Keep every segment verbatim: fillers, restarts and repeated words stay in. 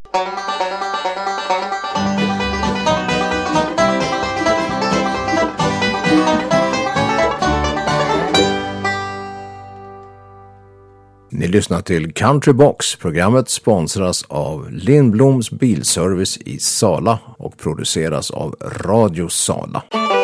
Ni lyssnar till Country Box. Programmet sponsras av Lindbloms bilservice i Sala och produceras av Radio Sala.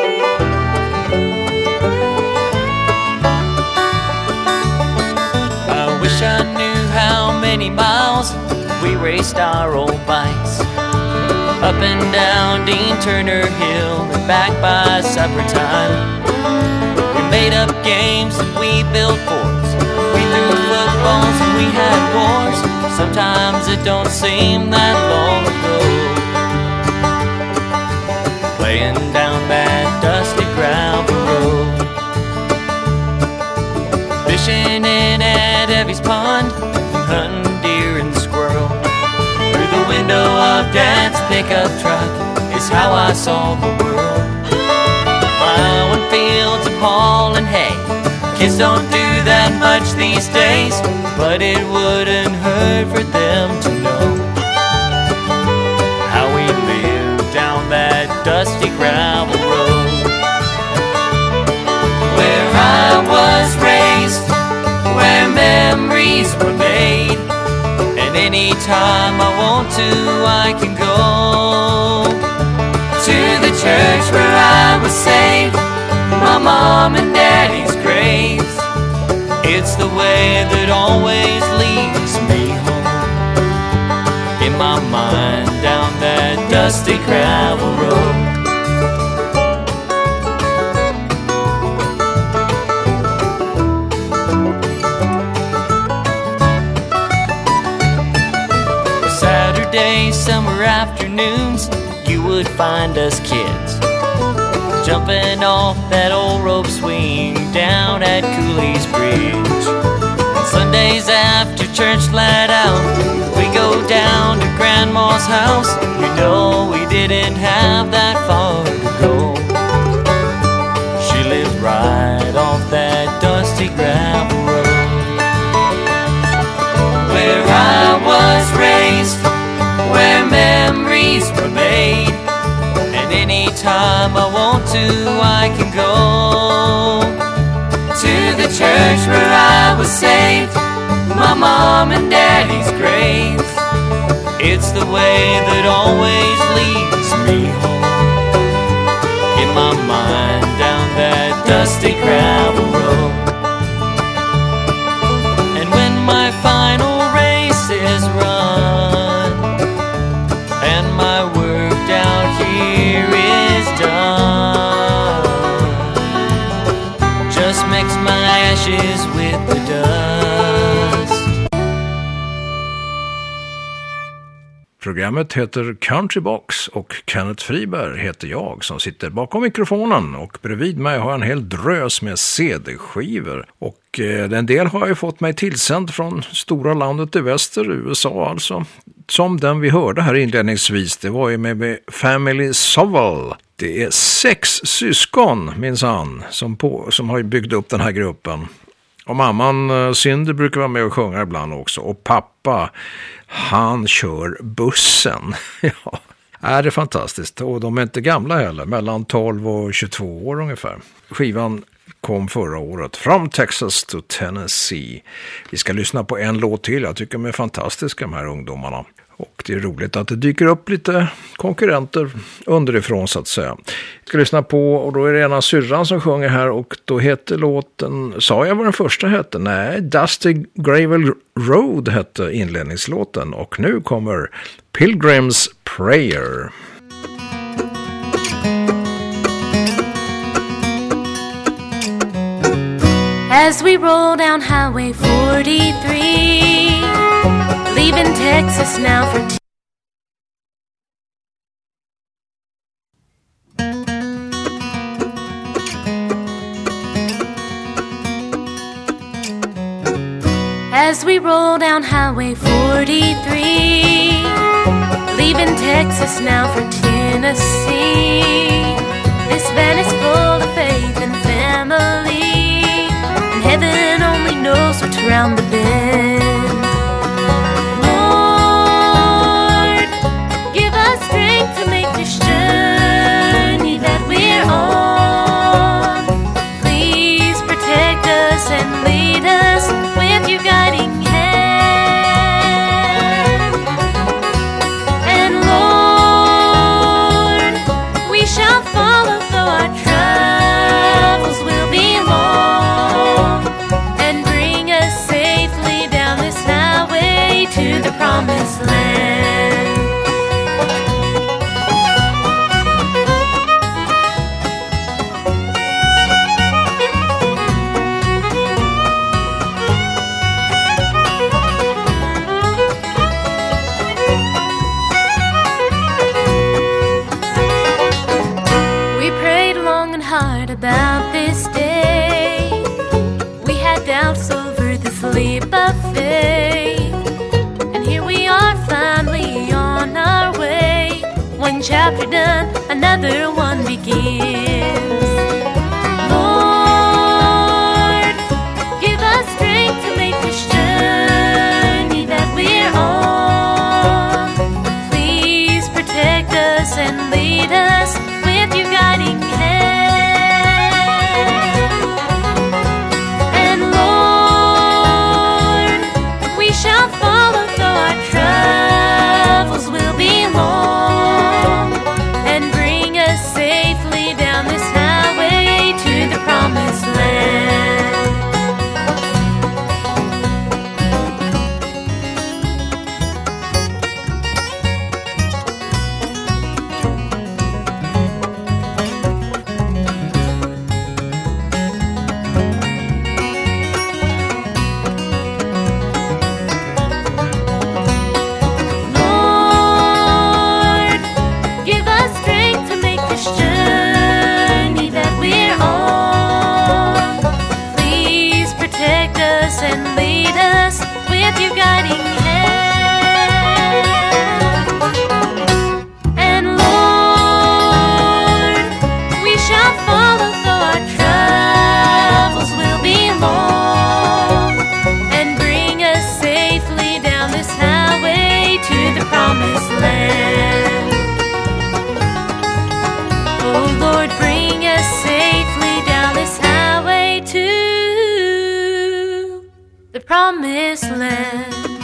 I wish I knew how many miles we raced our old bikes. Up and down Dean Turner Hill and back by supper time. We made up games and we built forts. We threw footballs and we had wars. Sometimes it don't seem that long ago. Playing down that dusty gravel road. Fishing in at Evie's Pond, hunting deer and squirrel. Through the window of Dad's pickup truck is how I saw the world. Plowing fields and hauling hay. Kids don't do that much these days, but it wouldn't hurt for them to know how we lived down that dusty gravel road. Where I was raised, where memories were made, and any time I want to I can go to the church where I was saved, my mom and daddy's graves. It's the way that always leads me home, in my mind down that dusty gravel road. Saturday summer afternoons, you would find us kids jumping off that old rope swing down at Cooley's Bridge. And Sundays after church let out, we go down to Grandma's house. You know we didn't have that far to go. She lived right off that dusty gravel road. Where I was raised, where memories were made, anytime I want to, I can go to the church where I was saved, my mom and daddy's graves. It's the way that always leads me home, in my mind down that dusty gravel road. And when my final race is run and my work down here is done, just mix my ashes with the dust. Programmet heter Country Box och Kenneth Friberg heter jag som sitter bakom mikrofonen, och bredvid mig har jag en hel drös med C D-skivor, och eh, en del har ju fått mig tillsänd från stora landet i väster, U S A alltså. Som den vi hörde här inledningsvis, det var ju med, med Family Sovell. Det är sex syskon, minsann, som, på, som har byggt upp den här gruppen. Och mamman Cindy brukar vara med och sjunga ibland också. Och pappa, han kör bussen. Ja, är det fantastiskt. Och de är inte gamla heller, mellan tolv och tjugotvå år ungefär. Skivan kom förra året, From Texas to Tennessee. Vi ska lyssna på en låt till. Jag tycker de är fantastiska, de här ungdomarna. Och det är roligt att det dyker upp lite konkurrenter underifrån så att säga. Vi ska lyssna på, och då är det ena syrran som sjunger här, och då heter låten, sa jag vad den första hette? Nej, Dusty Gravel Road hette inledningslåten, och nu kommer Pilgrim's Prayer. As we roll down Highway forty-three, leaving Texas now for t- As we roll down Highway forty-three, leaving Texas now for Tennessee, this van is full of faith and family, and heaven only knows what's round the bend. Lord, promised land. We prayed long and hard about this day. We had doubts over this leap of faith, and here we are finally on our way. One chapter done, another one begins. Lord, give us strength to make this journey that we're on. Please protect us and lead us with your guiding hand. And Lord, we shall follow though our travels will be long, and bring us safely down this highway to the promised land. Lord, give us strength to make this journey that we're on. Please protect us and lead us with your guiding hand. And Lord, we shall follow though our travels will be long, and bring us safely down this highway to the promised land. Oh Lord, bring us safely down this highway to the promised land.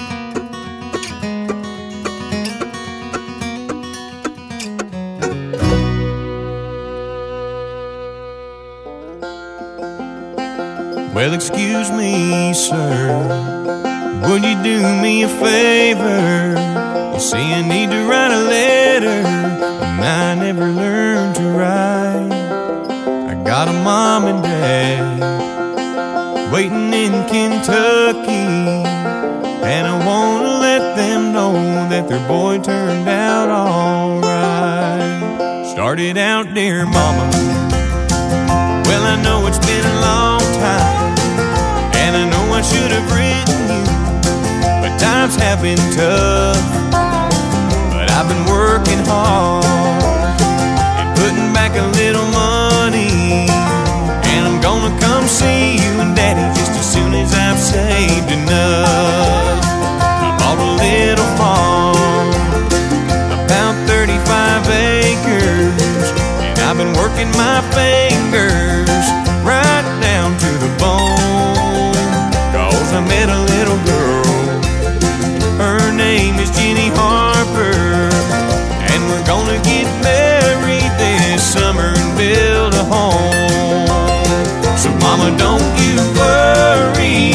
Well, excuse me, sir, would you do me a favor? You see, I need to write a letter, and I never learned to write. I got a mom and dad waiting in Kentucky, and I want to let them know that their boy turned out all right. Started out, dear mama, well, I know it's been a long time, and I know I should have written you, but times have been tough. But I've been working hard and putting back a little money, and I'm gonna come see you and Daddy just as soon as I've saved enough. I bought a little farm, about thirty-five acres, and I've been working my fingers right down to the bone, 'cause I met a little girl. Her name is Jenny Harper, and we're gonna get married this summer and build a home. So mama, don't you worry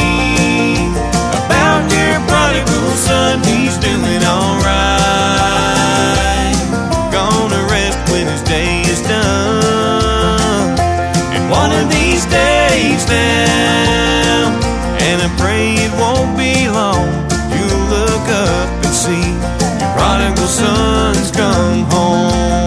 about your prodigal son, he's doing alright. Gonna rest when his day is done, and one of these days now, and I pray it won't be long, you'll look up and see your prodigal son's come home.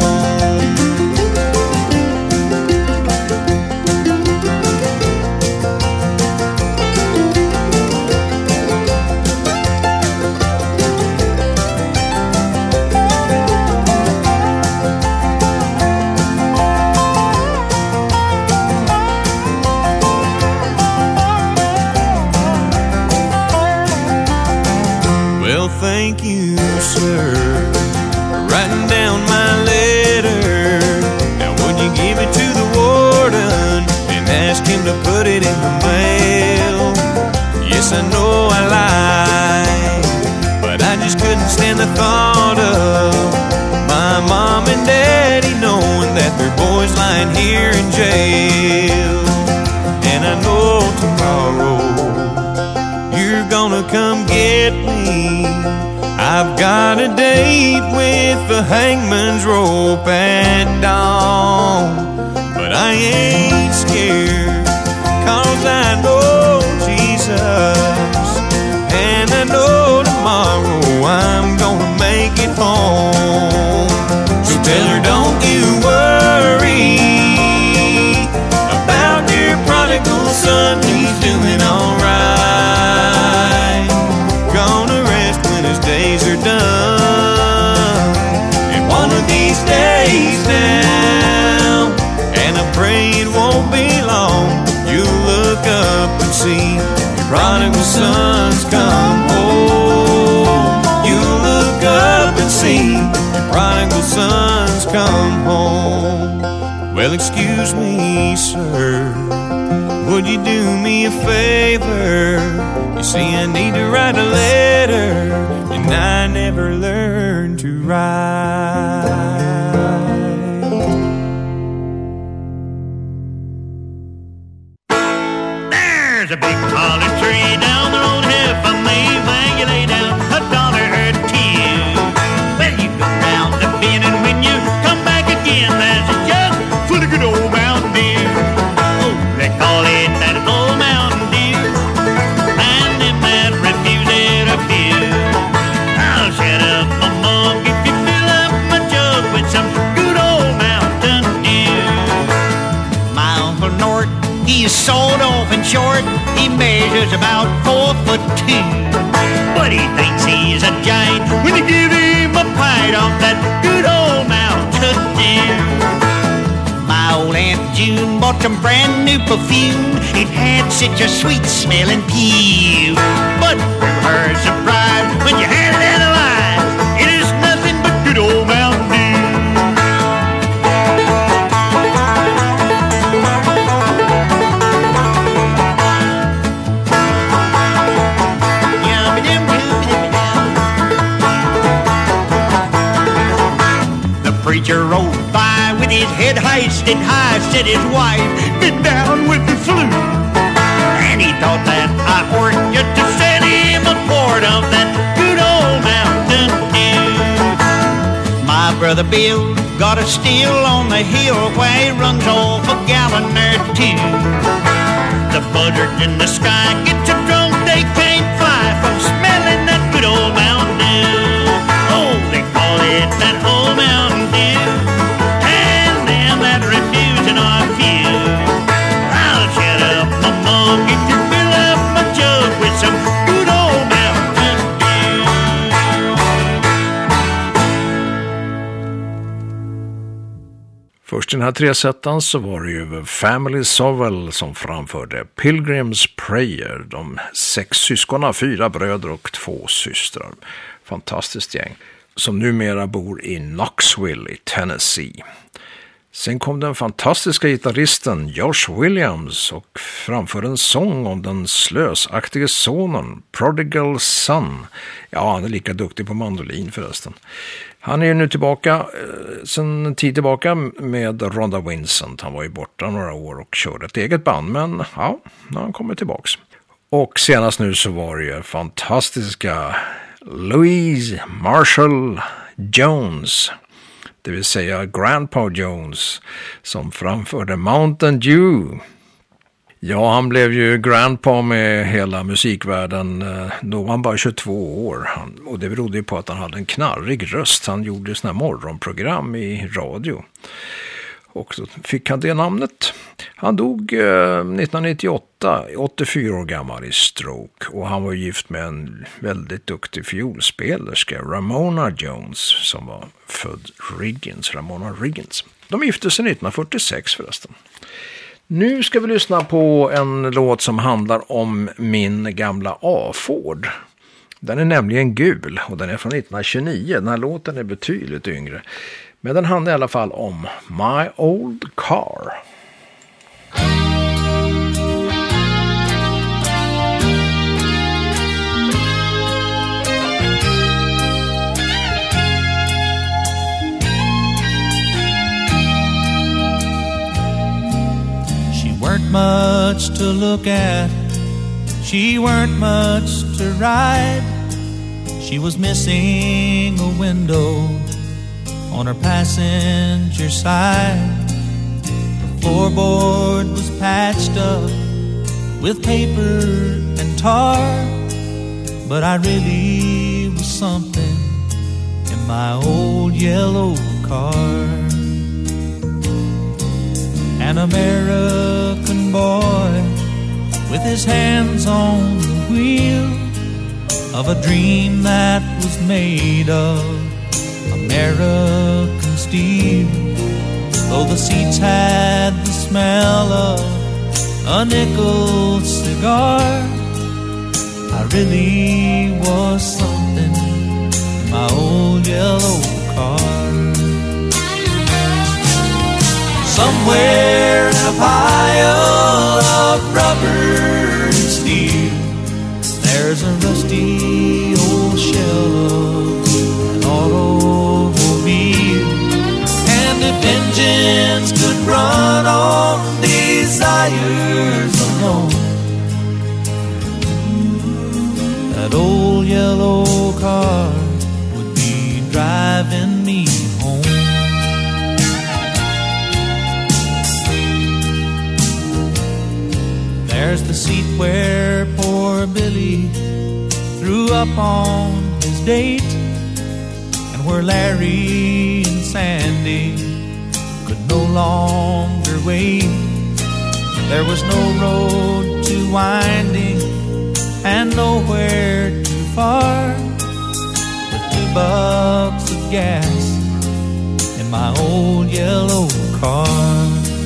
Well, thank you, sir, for writing down my letter. Now, would you give it to the warden and ask him to put it in the mail? Yes, I know I lied, but I just couldn't stand the thought of my mom and daddy knowing that their boy's lying here in jail. And I know tomorrow you're gonna come get me I've got a date with the hangman's rope at dawn, but I ain't scared, 'cause I know Jesus, and I know tomorrow I'm gonna make it home. So tell her, don't you worry about your prodigal son, he's doing alright. Gonna rest when his days are done, and one of these days now, and I pray it won't be long, you'll look up and see your prodigal sons come home. You'll look up and see your prodigal sons come home. Well, excuse me, sir, would you do me a favor? You see, I need to write a letter, and I never learned to write. There's a big holly tree down the road half a mile, where you lay down a dollar or two. Well, you go round the bend, and when you come back again, there's a jug full of good old Mountain Dew. Oh, they call it that old Mountain Dew, and them that refuse it a few. I'll shut up my mug if you fill up my jug with some good old Mountain Dew. My Uncle Nort, he is sawed off and short. He measures about four foot two, but he thinks he's a giant when you give him a pint of that good old Mountain Dew. My old Aunt June bought some brand new perfume. It had such a sweet smelling pew, but to her surprise, when you had it analyzed, it is nothing but good old Mountain Dew. Preacher rode by with his head hoisted high, said his wife been down with the flu, and he thought that I ought just to send him a quart of that good old Mountain Dew. My brother Bill got a still on the hill where he runs off a gallon or two. The buzzards in the sky get so drunk they can't fly from smelling that good old Mountain Dew. Oh, they call it that old Mountain Dew, and them that refusing are few. I'll shut up my mug if you fill up my jug with some good old Mountain Dew. Först i den här tresättan så var det ju Family Sowell som framförde Pilgrim's Prayer. De sex syskonen, fyra bröder och två systrar. Fantastiskt gäng. Som numera bor i Knoxville i Tennessee. Sen kom den fantastiska gitarristen Josh Williams och framförde en sång om den slösaktige sonen, Prodigal Son. Ja, han är lika duktig på mandolin förresten. Han är nu tillbaka, sen en tid tillbaka med Rhonda Vincent. Han var ju borta några år och körde ett eget band, men ja, nu har han kommit tillbaks. Och senast nu så var det ju fantastiska Louise Marshall Jones, det vill säga Grandpa Jones, som framförde Mountain Dew. Ja, han blev ju grandpa med hela musikvärlden. Då var han bara tjugotvå år. Han, och det berodde ju på att han hade en knarrig röst. Han gjorde såna här morgonprogram i radio. Och så fick han det namnet. Han dog eh, nittonhundranittioåtta, åttiofyra år gammal i stroke. Och han var gift med en väldigt duktig fiolspelerska, Ramona Jones, som var född Riggins, Ramona Riggins. De gifte sig nittonhundrafyrtiosex förresten. Nu ska vi lyssna på en låt som handlar om min gamla A-Ford. Den är nämligen gul och den är från nittonhundratjugonio. Den här låten är betydligt yngre. Men den handlar i alla fall om My Old Car. She weren't much to look at, she weren't much to ride. She was missing a window on her passenger side. The floorboard was patched up with paper and tar, but I really was something in my old yellow car. An American boy with his hands on the wheel of a dream that was made of American steel. Though the seats had the smell of a nickel cigar, I really was something in my old yellow car. Somewhere in a pile of rubber and steel, there's a rusty old shell of an automobile. And if engines could run on desires alone, that old yellow car would be driving me home. There's the seat where poor Billy threw up on his date, and where Larry and Sandy could no longer wait. There was no road too winding and nowhere too far, with two bucks of gas in my old yellow car.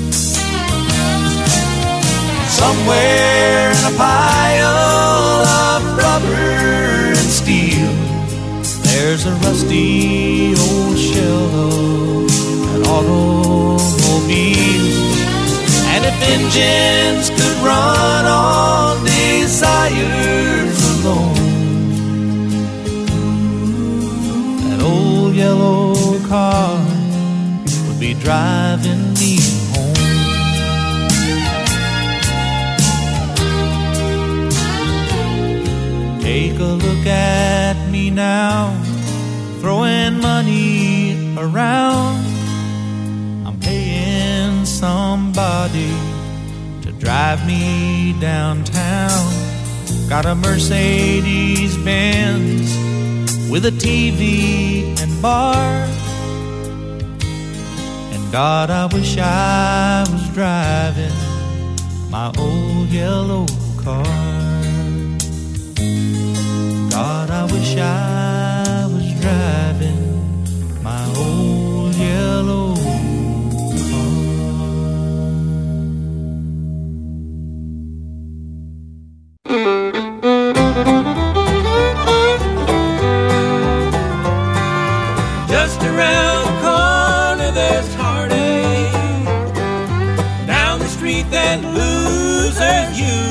Somewhere in a pile of rubber and steel, there's a rusty old shell of an automobile. And if engines could run on desires alone, that old yellow car would be driving me home. Take a look at me now, throwing money around. I'm paying somebody to drive me downtown. Got a Mercedes Benz with a T V and bar. And God, I wish I was driving my old yellow car. God, I wish I was driving my old yellow car. Just around the corner there's heartache, down the street that loses you.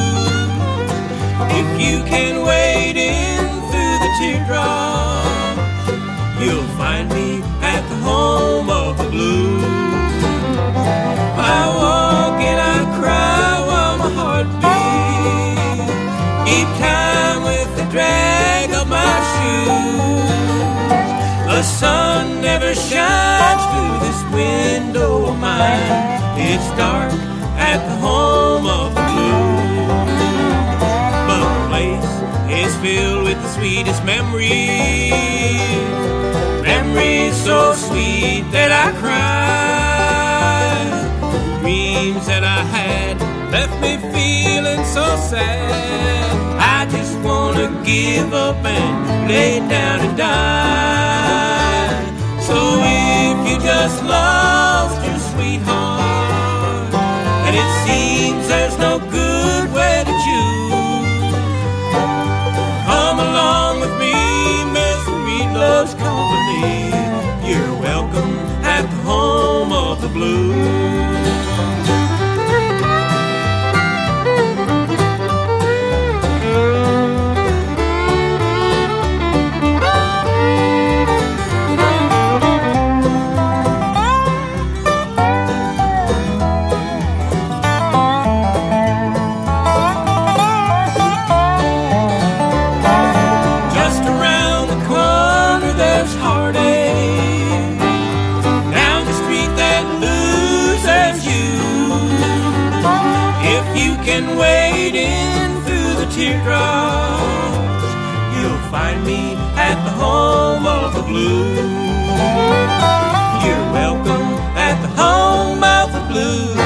If you can wade in through the teardrop, you'll find me at the home of the blues. I walk and I cry while my heart beats, keep time with the drag of my shoes. The sun never shines through this window of mine. It's dark at the home of the blues. Is filled with the sweetest memories, memories so sweet that I cried. Dreams that I had left me feeling so sad. I just wanna give up and lay down and die. So if you just lost your sweetheart, and it seems there's no good way to choose, come along with me, misery loves company. You're welcome at the home of the blues. Just around teardrops, you'll find me at the home of the blues. You're welcome at the home of the blues.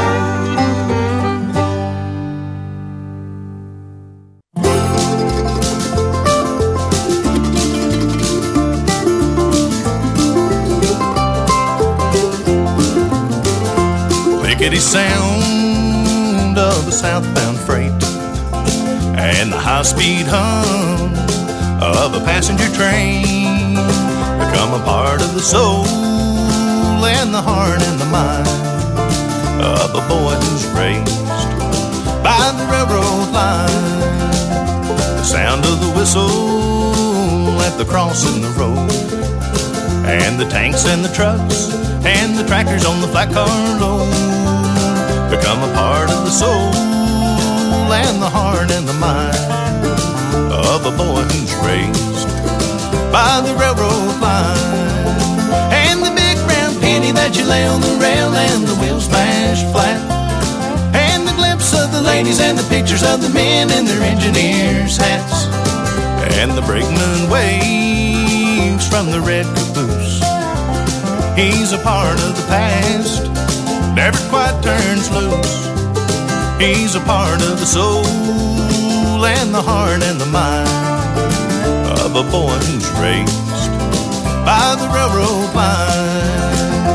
Lickety sound of a southbound freight and the high-speed hum of a passenger train become a part of the soul and the heart and the mind of a boy who's raised by the railroad line. The sound of the whistle at the crossing the road, and the tanks and the trucks and the tractors on the flat car load become a part of the soul and the heart and the mind of a boy who's raised by the railroad line. And the big brown penny that you lay on the rail and the wheels smashed flat, and the glimpse of the ladies and the pictures of the men in their engineers' hats, and the brakeman waves from the red caboose. He's a part of the past, never quite turns loose. He's a part of the soul and the heart and the mind of a boy who's raised by the railroad line.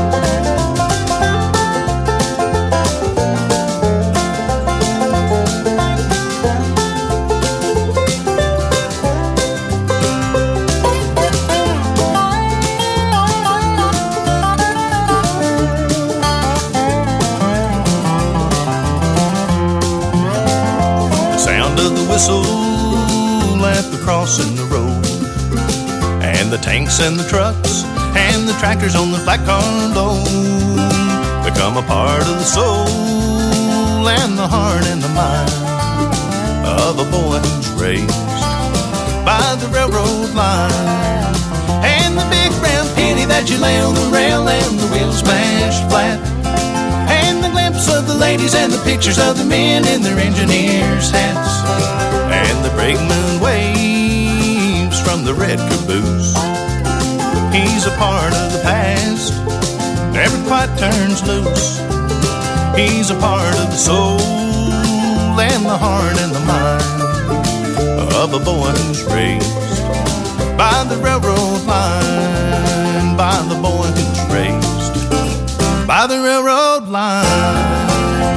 Whistle at the crossing the road, and the tanks and the trucks and the tractors on the flat car load become a part of the soul and the heart and the mind of a boy who's raised by the railroad line. And the big brown penny that you lay on the rail and the wheels smashed flat, and the glimpse of the ladies and the pictures of the men in their engineers' hats, and the brakeman waves from the red caboose. He's a part of the past, never quite turns loose. He's a part of the soul and the heart and the mind of a boy who's raised by the railroad line, by the boy who's raised by the railroad line.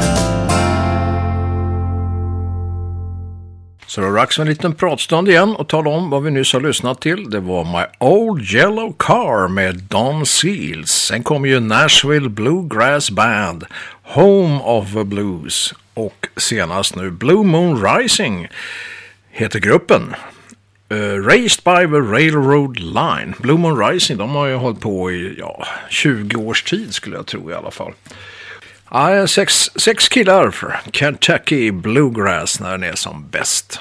Så det är dags för en liten pratstund igen och tala om vad vi nyss har lyssnat till. Det var My Old Yellow Car med Don Seals. Sen kom ju Nashville Bluegrass Band, Home of the Blues. Och senast nu Blue Moon Rising heter gruppen. Uh, Raised by the Railroad Line. Blue Moon Rising, de har ju hållit på i ja, tjugo års tid skulle jag tro i alla fall. Ja, sex, sex killar för Kentucky Bluegrass när den är som bäst.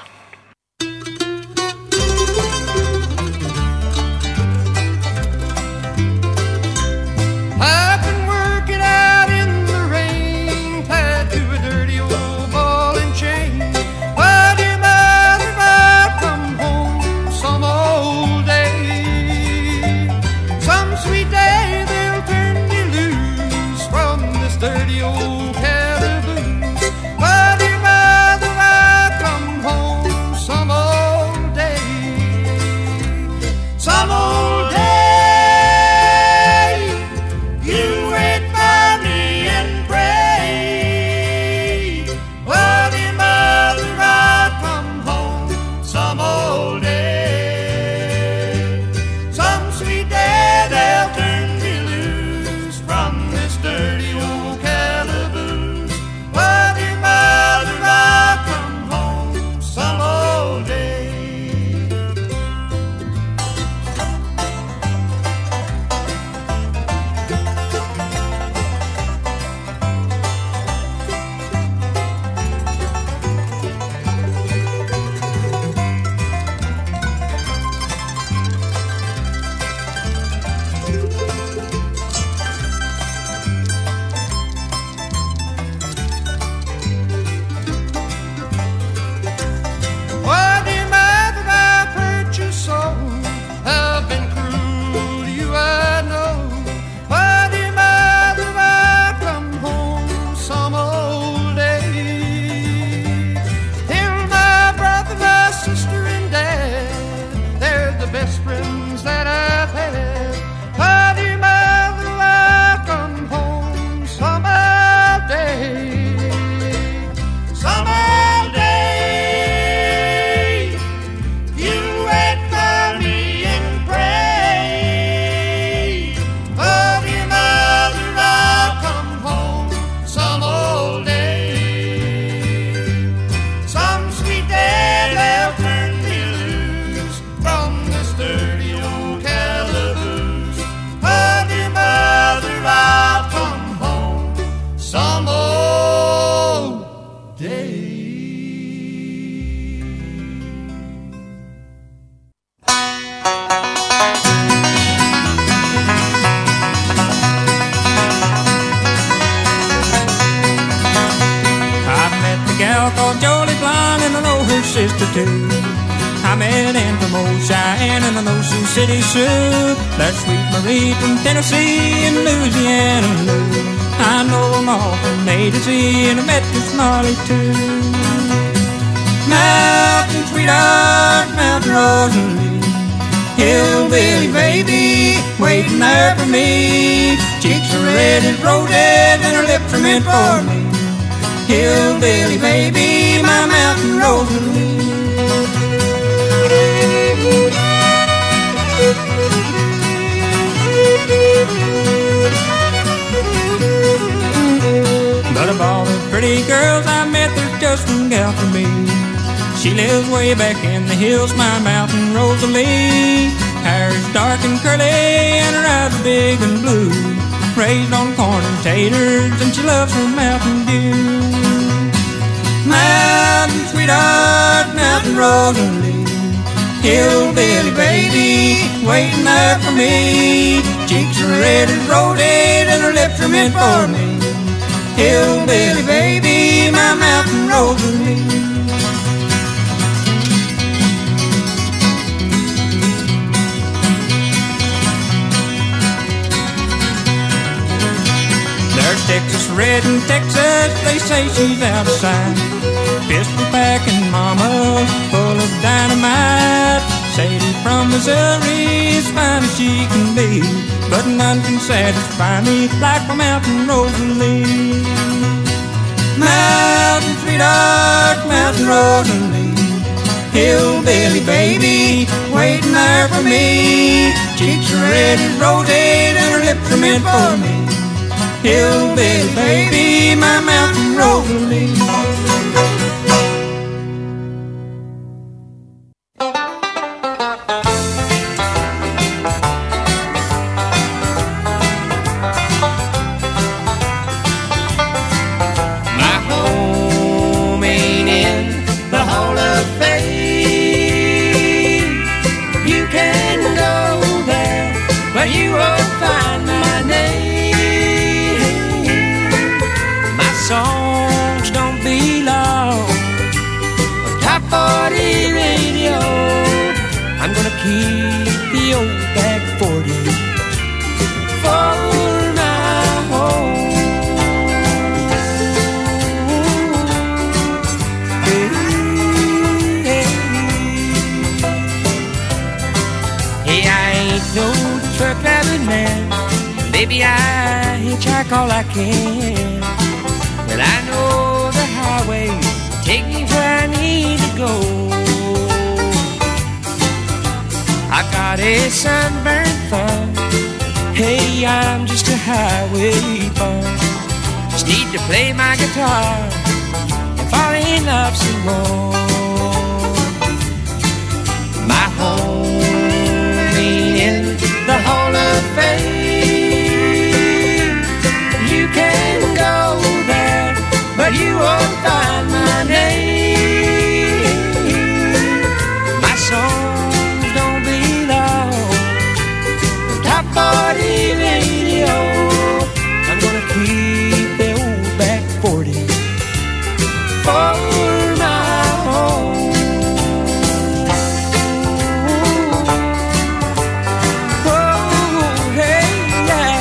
Home sister too. I met Ann from old Cheyenne and I know Sioux City Sue. There's Sweet Marie from Tennessee and Louisiana Lou. I know them all from A to Z and I met Miss Molly too. Mountain Sweetheart, Mountain Rosalie, hillbilly baby, waiting there for me. Cheeks are red as roses and her lips are meant for me. Hillbilly baby, my Mountain Rosalie. But of all the pretty girls I met, there's just one gal for me. She lives way back in the hills, my Mountain Rosalie. Hair is dark and curly and her eyes are big and blue. Raised on corn and taters and she loves her Mountain Dew. Mountain Sweetheart, Mountain Rosalie, hillbilly baby, waiting there for me. Cheeks are red as roses and her lips are meant for me. Hillbilly baby, my Mountain Rosalie. There's Texas Red in Texas, they say she's outside. Pistol packing mama, full of dynamite. Sadie from Missouri, as fine as she can be, but none can satisfy me like my Mountain Rosalie. Mountain Sweetheart, Mountain Rosalie, hillbilly baby, waiting there for me. Cheeks are red as roses and her lips are meant for me. Hillbilly baby, my Mountain Rosalie. Keep the old back forty for my home. Hey, hey. Hey, I ain't no truck driving man, baby, I hitchhike all I can. But I know the highway will take me where I need to go. I got a sunburned thumb. Hey, I'm just a highway bum. Just need to play my guitar and fall in love some more. My home ain't in the Hall of Fame. You can go there, but you won't find my name. My song forty radio, I'm gonna keep the old back forty for my home. Oh, hey, yeah.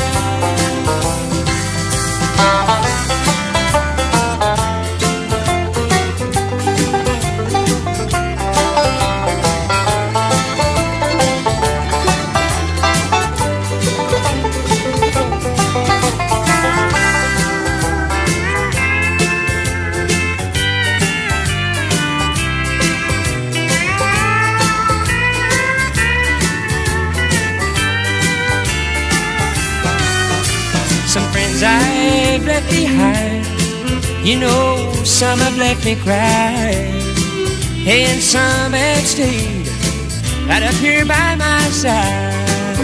I've left behind, you know, some have left me crying, and some have stayed right up here by my side.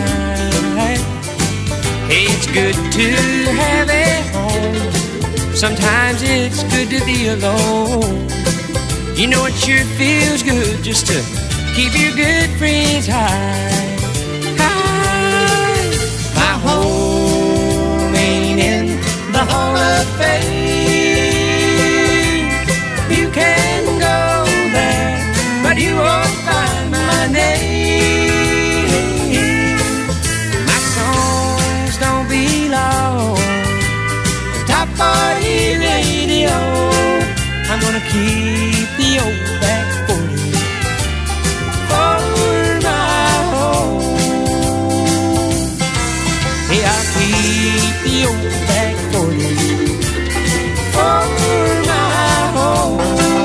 Hey, it's good to have a home, sometimes it's good to be alone. You know, it sure feels good just to keep your good friends high. High. My home ain't in the Hall of Fame. You can go there, keep the old back forty for my home. Hey, I'll keep the old back forty for my home.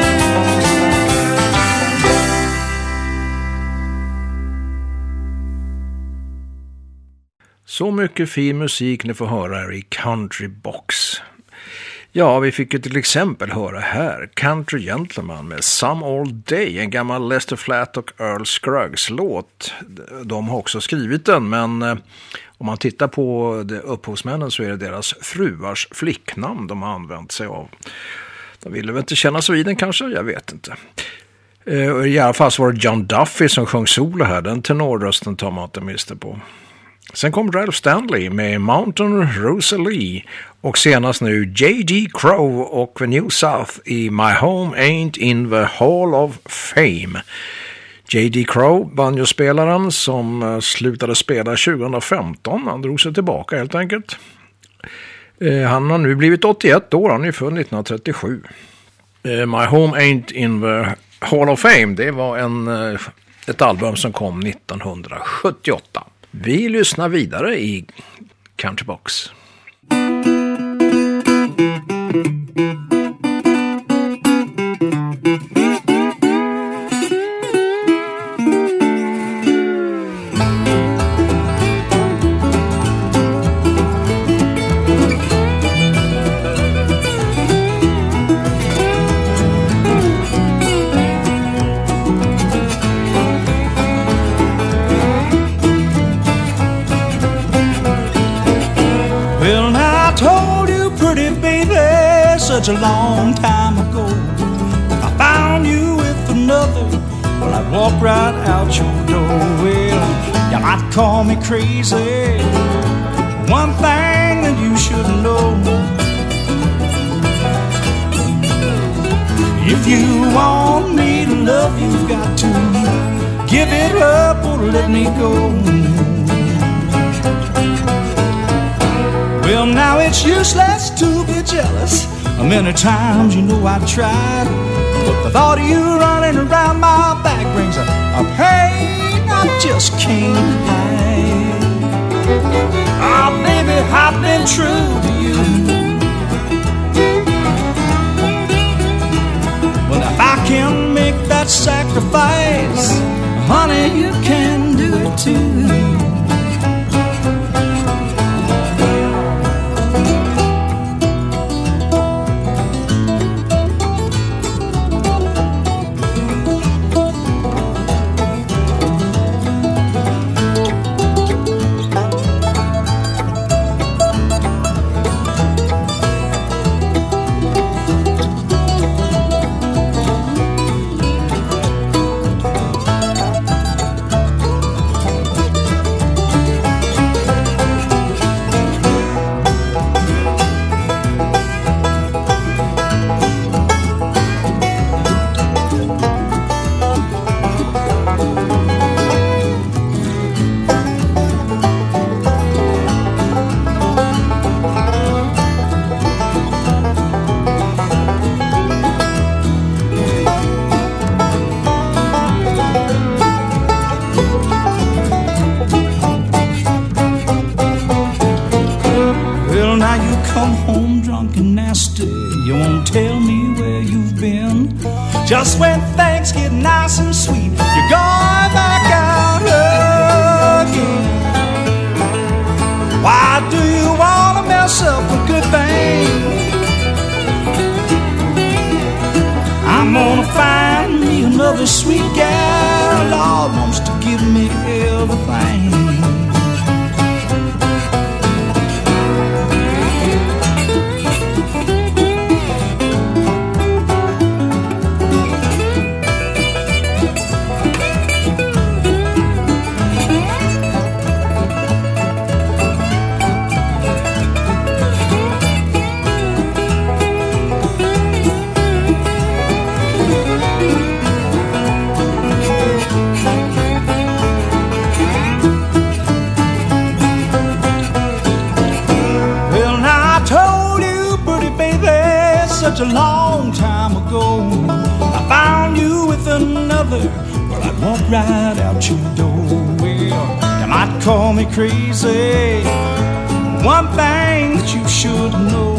Så mycket fin musik ni får höra här i Country Box. Ja, vi fick ju till exempel höra här Country Gentleman med Some All Day, en gammal Lester Flatt och Earl Scruggs låt. De har också skrivit den, men eh, om man tittar på de upphovsmännen så är det deras fruars flicknamn de har använt sig av. De ville väl inte kännas vid den kanske, jag vet inte. Eh, I alla fall så var det John Duffy som sjöng solo här, den tenorrösten tar man inte miste på. Sen kom Ralph Stanley med Mountain Rosalie och senast nu J D Crowe och The New South i My Home Ain't in the Hall of Fame. J D Crowe, banjospelaren som slutade spela tjugo femton, han drog sig tillbaka helt enkelt. Han har nu blivit åttioett år, han är född nittonhundratrettiosju. My Home Ain't in the Hall of Fame, det var en, ett album som kom nittonhundrasjuttioåtta. Vi lyssnar vidare i Countrybox. Such a long time ago, if I found you with another, well, I'd walk right out your door. Well, you might call me crazy. One thing that you should know, if you want me to love you, you've got to give it up or let me go. Well, now it's useless to be jealous. Many times you know I tried, but the thought of you running around my back brings a, a pain I just can't hide. Oh, baby, I've been true to you. Well, if I can make that sacrifice, honey, you can do it too. Just when things get nice and sweet, you're going back out again. Why do you want to mess up a good thing? I'm gonna find me another sweet gal, Lord wants to give me everything. such a long time ago. I found you with another, well, I'd walk right out your door. Well, you might call me crazy, one thing that you should know: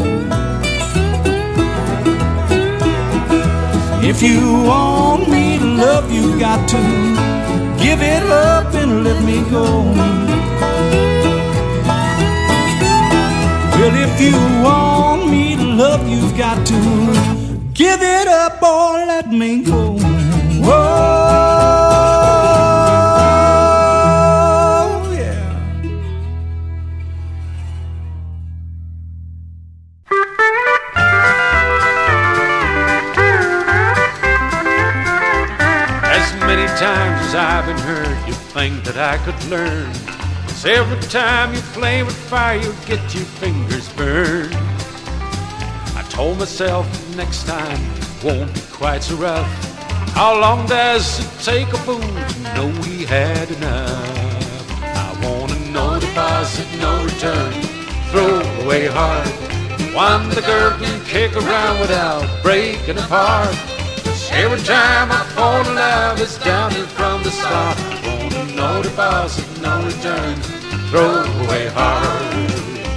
if you want me to love, you got to give it up and let me go. Well, if you want me to love, you've got to give it up or let me go. Whoa, yeah. As many times as I've been hurt, you think that I could learn. Every time you play with fire, you'll get your fingers burned. I told myself next time it won't be quite so rough. How long does it take a fool to know we had enough? I want to no deposit, no return, throw away heart. One the girl can kick around without breaking apart. 'Cause every time I fall in love, it's down here from the start. I want to no deposit, no return, throw away heart.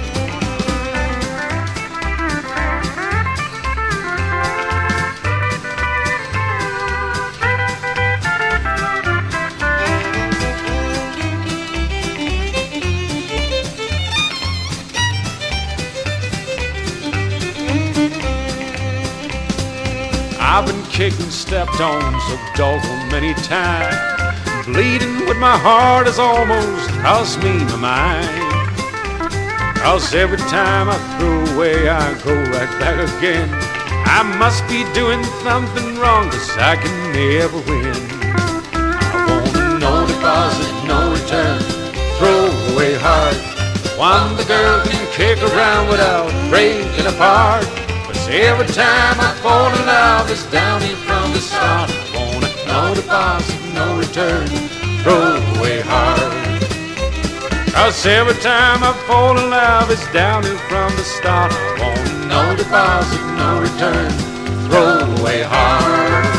I've been kicked and stepped on so doggone many times. Bleeding with my heart has almost cost me my mind. 'Cause every time I throw away, I go right back again. I must be doing something wrong, 'cause I can never win. I want no deposit, no return, throw away heart. One the girl can kick around without breaking apart. 'Cause every time I fall in love, it's down here from the start. I want no deposit, no return, throw away heart. 'Cause every time I fall in love, it's down here from the start. I want no deposit, no return, throw away heart.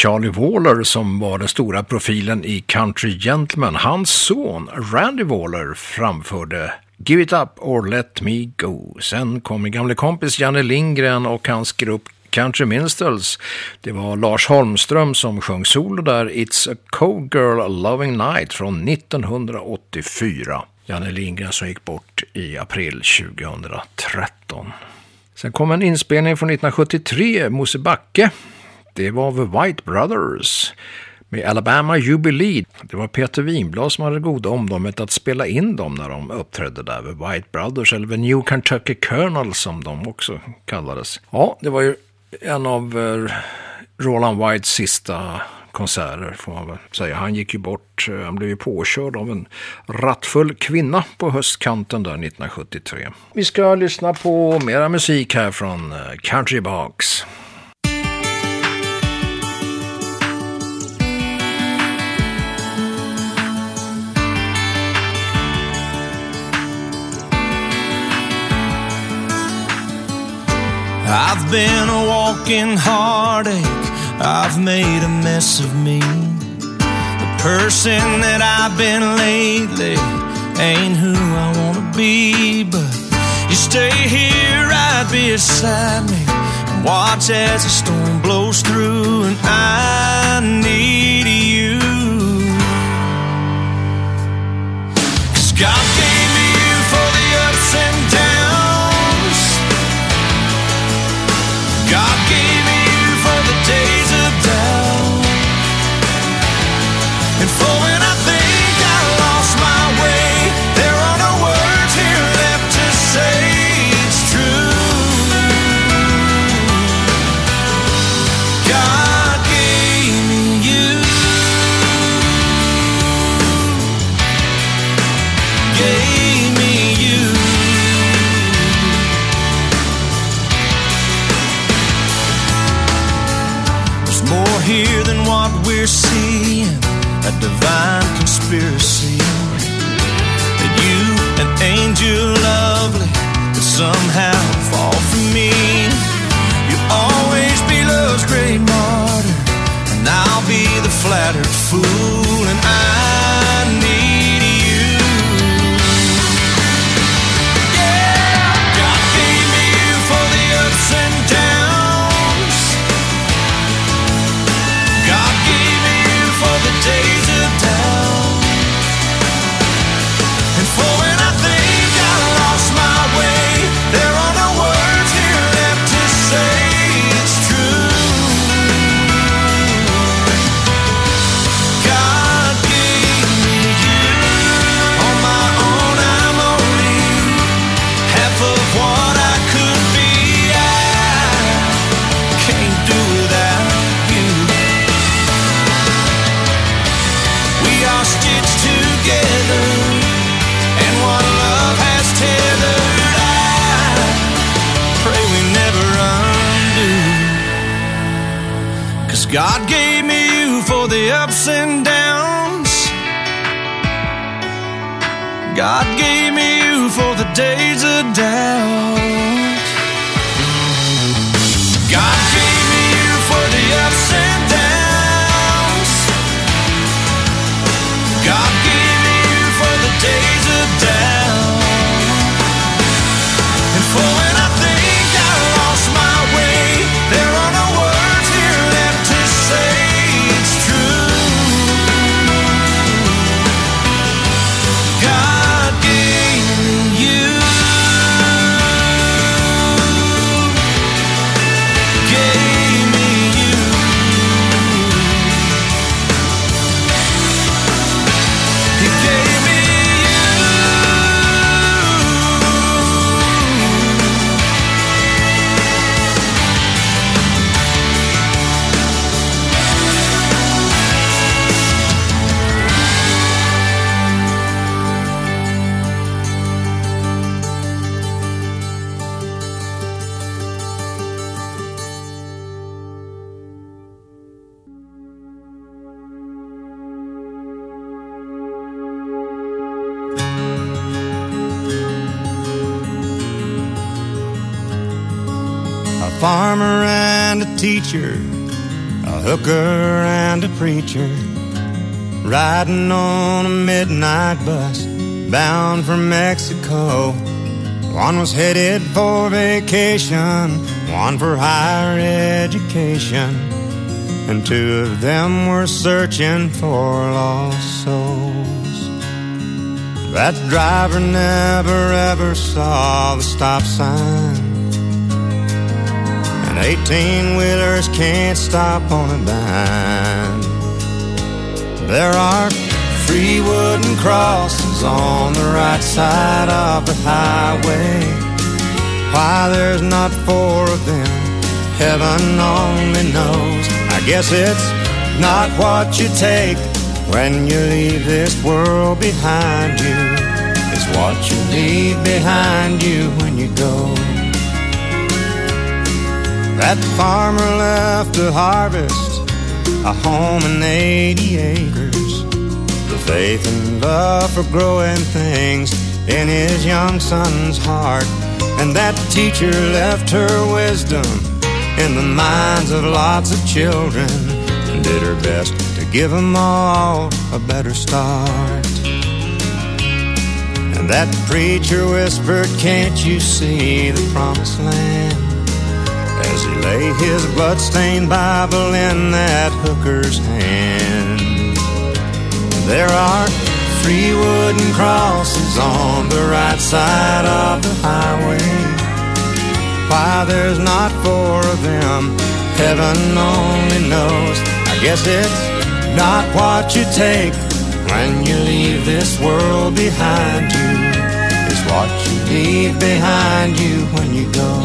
Charlie Waller som var den stora profilen i Country Gentleman. Hans son Randy Waller framförde Give It Up or Let Me Go. Sen kom min gamle kompis Janne Lindgren och hans grupp Country Minstrels. Det var Lars Holmström som sjöng solo där, It's a Cold Girl Loving Night från nittonhundraåttiofyra. Janne Lindgren som gick bort i april tjugohundratretton. Sen kom en inspelning från nittonhundrasjuttiotre, Mosebacke. Det var The White Brothers med Alabama Jubilee. Det var Peter Winblad som hade goda omdömet att spela in dem när de uppträdde där. The White Brothers, eller The New Kentucky Colonel som de också kallades. Ja, det var ju en av Roland Whites sista konserter får man väl säga. Han gick ju bort, han blev ju påkörd av en rattfull kvinna på höstkanten där nittonhundrasjuttiotre. Vi ska lyssna på mera musik här från Country Box. I've been a walking heartache, I've made a mess of me. The person that I've been lately ain't who I wanna be. But you stay here right beside me and watch as the storm blows through. And I need you, 'cause God gave me you for the ups and downs. God gave me you for the days of doubt, and for when I think I lost my way, there are no words here left to say it's true. God gave me you, gave me you. More here than what we're seeing, a divine conspiracy, that you, an angel lovely, could somehow fall for me. You'll always be love's great martyr, and I'll be the flattered fool, and I need you. Yeah, God gave me you for the ups and downs. God gave me you for the days of doubt, and for when I think I lost my way, there are no words here left to say it's true. God gave me you. On my own I'm only half of what I could be. I can't do without you. We are stitched together, and what love has tethered, I pray we never undo. 'Cause God gave me you for the ups and downs. God gave me you for the days of doubt. God gave me you for the ups and downs. God gave me you for the days of doubt, and for when I think I lost my way, there are no words here left to say it's true. God gave me you, gave me you. He gave me farmer and a teacher, a hooker and a preacher riding on a midnight bus bound for Mexico. One was headed for vacation, one for higher education, and two of them were searching for lost souls. That driver never ever saw the stop sign, and eighteen-wheelers can't stop on a dime. There are three wooden crosses on the right side of the highway. Why there's not four of them, heaven only knows. I guess it's not what you take when you leave this world behind you. It's what you leave behind you when you go. That farmer left to harvest a home and eighty acres, the faith and love for growing things in his young son's heart. And that teacher left her wisdom in the minds of lots of children and did her best to give them all a better start. And that preacher whispered, "Can't you see the promised land?" as he lay his bloodstained Bible in that hooker's hand. There are three wooden crosses on the right side of the highway. Why there's not four of them, heaven only knows. I guess it's not what you take when you leave this world behind you. It's what you leave behind you when you go.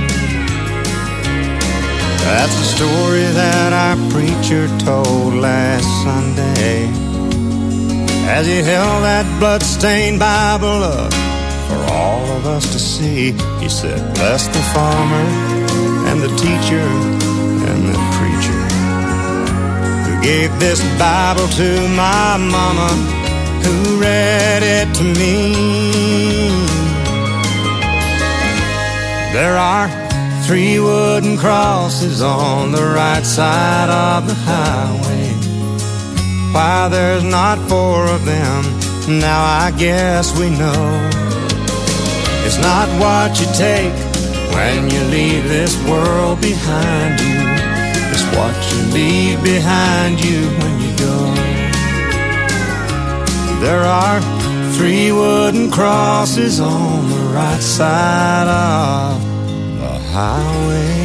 That's the story that our preacher told last Sunday as he held that bloodstained Bible up for all of us to see. He said, "Bless the farmer and the teacher and the preacher who gave this Bible to my mama, who read it to me." There are three wooden crosses on the right side of the highway. Why there's not four of them, now I guess we know. It's not what you take when you leave this world behind you. It's what you leave behind you when you go. There are three wooden crosses on the right side of the highway.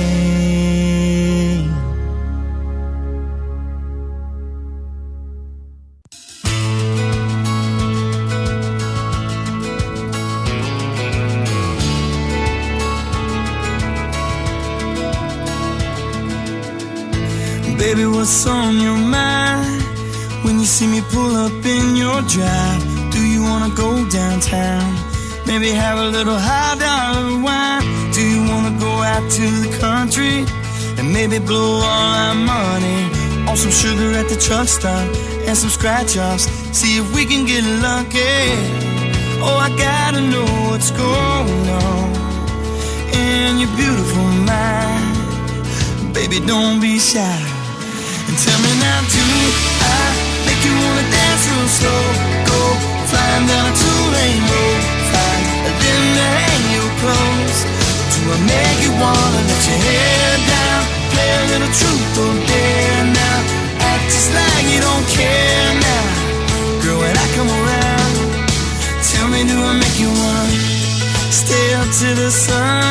Baby, what's on your mind when you see me pull up in your drive? Do you wanna go downtown? Maybe have a little high dollar wine? Do you wanna go out to the country and maybe blow all our money on some sugar at the truck stop and some scratch-offs? See if we can get lucky. Oh, I gotta know what's going on in your beautiful mind. Baby, don't be shy. And tell me now, do I make you wanna dance real slow? Go flying down a two-lane road, find a limb to hang your clothes. Do I make you wanna let your hair down, play a little truth or dare now? Act just like you don't care now, girl, when I come around. Tell me, do I make you wanna stay up to the sun,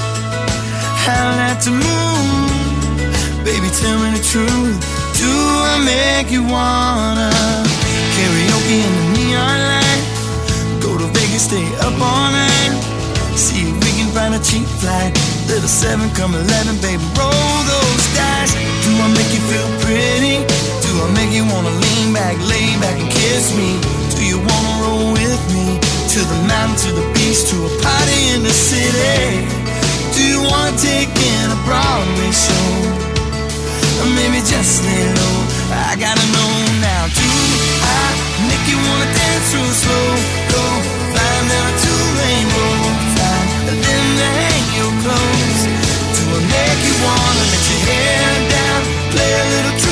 howl at the moon? Baby, tell me the truth. Do I make you wanna karaoke in the neon light? Go to Vegas, stay up all night. See if we can find a cheap flight. Little seven, come eleven, baby, roll those dice. Do I make you feel pretty? Do I make you wanna lean back, lay back and kiss me? Do you wanna roll with me to the mountain, to the beach, to a party in the city? Do you wanna take in a Broadway show? Or maybe just lay low. I gotta know now. Do I make you wanna dance real slow? Go flying down a two-lane road, find a limb to hang your clothes. Do I make you wanna let your hair down, play a little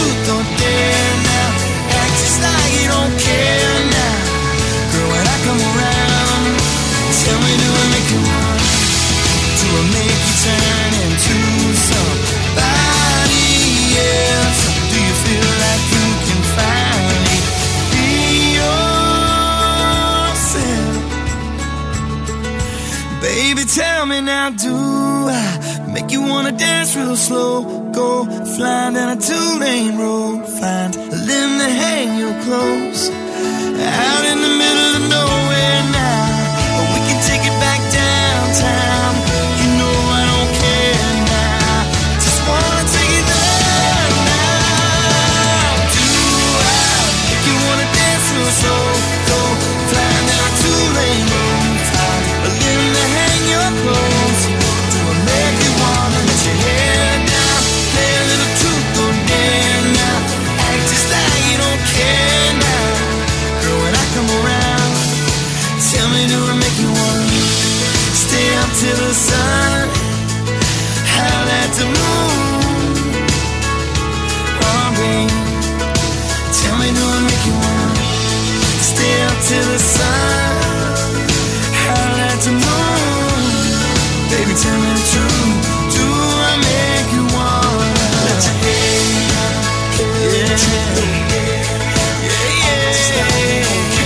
tell me now, do I make you wanna dance real slow? Go flying down a two-lane road, find a limb to hang your clothes. Out in the middle of nowhere now, we can take it back downtown. You know I don't care now, just wanna take it there now. Do I make you wanna dance real slow? Go flying down a two-lane road, find a limb to hang your clothes. Do I make you wanna let your hair down, play a little truth or dare now, act just like you don't care now. Girl, when I come around, tell me, do I make you wanna stay up till the sun, howl at the moon? Oh, babe, tell me, do I make you wanna stay up till the sun, howl at the moon? Baby, tell me the truth, do I make you wanna let your hair down, yeah, yeah, yeah,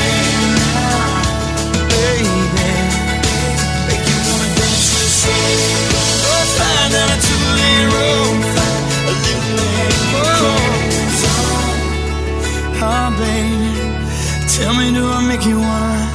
baby, make you wanna dance real slow. Go flying down a two-lane road, find a little lane zone. Oh, baby, tell me, do I make you wanna?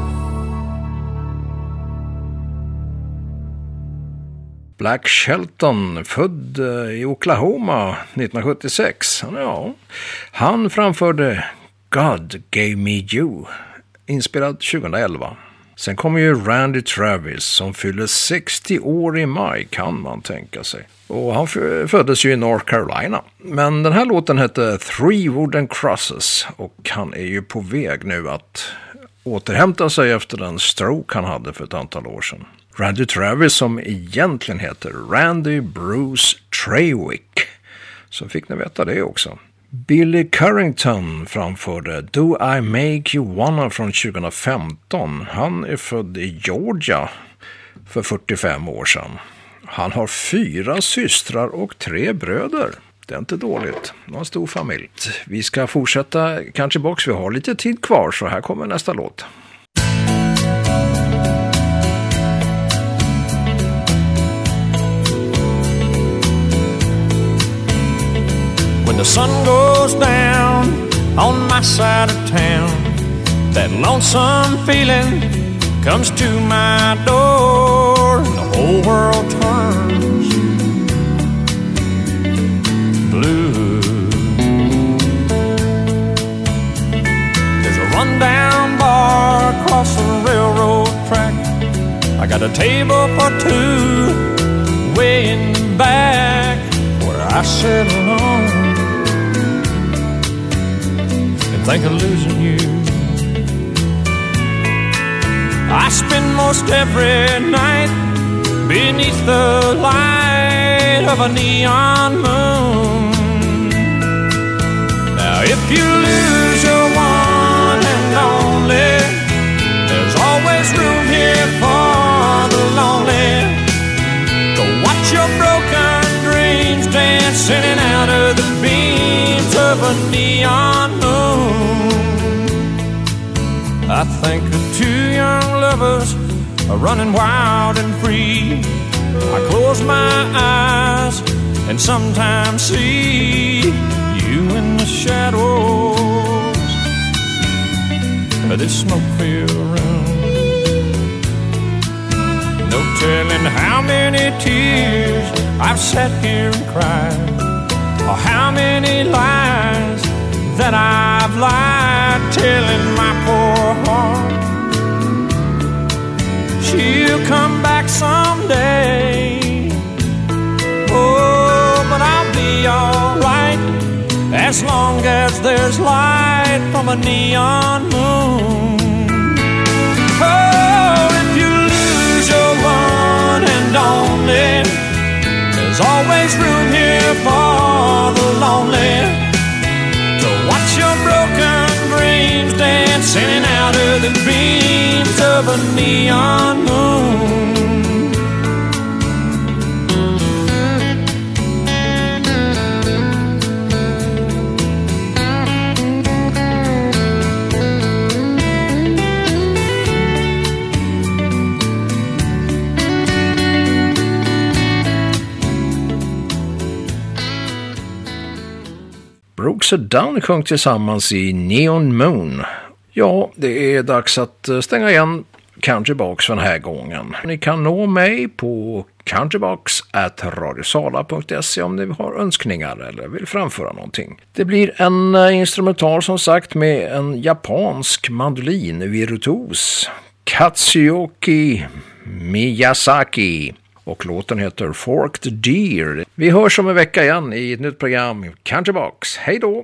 Black Shelton, född i Oklahoma nittonhundrasjuttiosex. Ja, han framförde God Gave Me You, inspelad tjugoelva. Sen kommer ju Randy Travis som fyller sextio år i maj, kan man tänka sig. Och han föddes ju i North Carolina. Men den här låten hette Three Wooden Crosses och han är ju på väg nu att återhämta sig efter den stroke han hade för ett antal år sedan. Randy Travis, som egentligen heter Randy Bruce Trawick. Så fick ni veta det också. Billy Currington framförde Do I Make You Wanna från tjugohundrafemton. Han är född i Georgia för fyrtiofem år sedan. Han har fyra systrar och tre bröder. Det är inte dåligt. Det var en stor familj. Vi ska fortsätta kanske box. Vi har lite tid kvar, så här kommer nästa låt. When the sun goes down on my side of town, that lonesome feeling comes to my door, and the whole world turns blue. There's a rundown bar across the railroad track. I got a table for two way in the back where I sit alone and think of losing you. I spend most every night beneath the light of a neon moon. Now if you lose your one and only, there's always room here for the lonely to watch your broken dreams dancing in and out of the beams of a neon moon. I think of two young lovers are running wild and free. I close my eyes and sometimes see you in the shadows of this smoke-filled room. No telling how many tears I've sat here and cried, or how many lies that I've lied, telling my poor heart she'll come back someday. Oh, but I'll be alright as long as there's light from a neon moon. Oh, if you lose your one and only, there's always room here for the lonely to watch your broken dreams dancing in and out of the beams of a neon moon. Fraser Dunn sjöng tillsammans i Neon Moon. Ja, det är dags att stänga igen Countrybox för den här gången. Ni kan nå mig på countrybox at radiosala punkt se om ni har önskningar eller vill framföra någonting. Det blir en instrumental som sagt med en japansk mandolin virtuos, Katsuyoki Miyazaki, och låten heter Forked Deer. Vi hörs om en vecka igen i ett nytt program Countrybox. Hej då!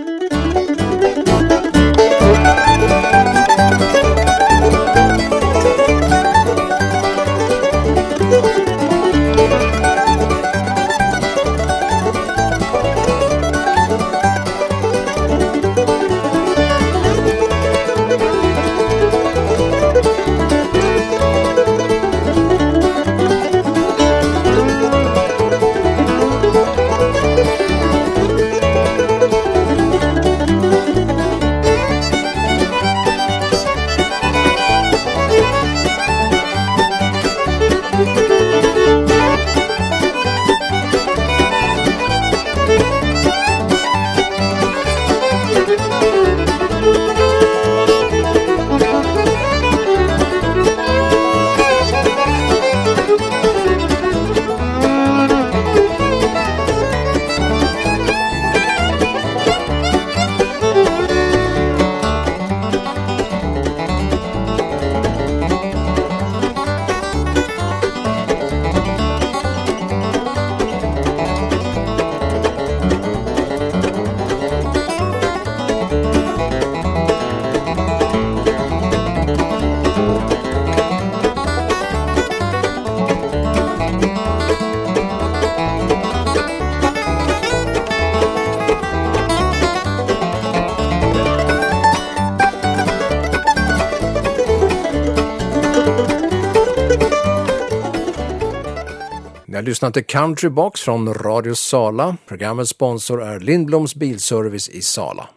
Jag lyssnar till Countrybox från Radio Sala. Programmets sponsor är Lindbloms Bilservice i Sala.